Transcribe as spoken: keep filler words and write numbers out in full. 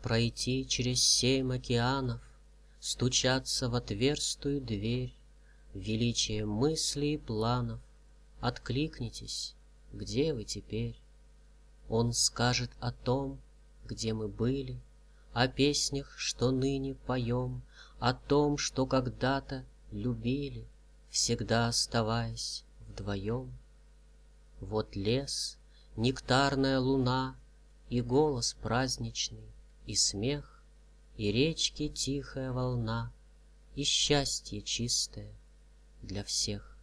Пройти через семь океанов, Стучаться в отверстую дверь, Величие мыслей и планов, Откликнитесь, где вы теперь? Он скажет о том, где мы были, О песнях, что ныне поем, О том, что когда-то любили, Всегда оставаясь вдвоем. Вот лес, нектарная луна, И голос праздничный, и смех, И речки тихая волна, И счастье чистое для всех.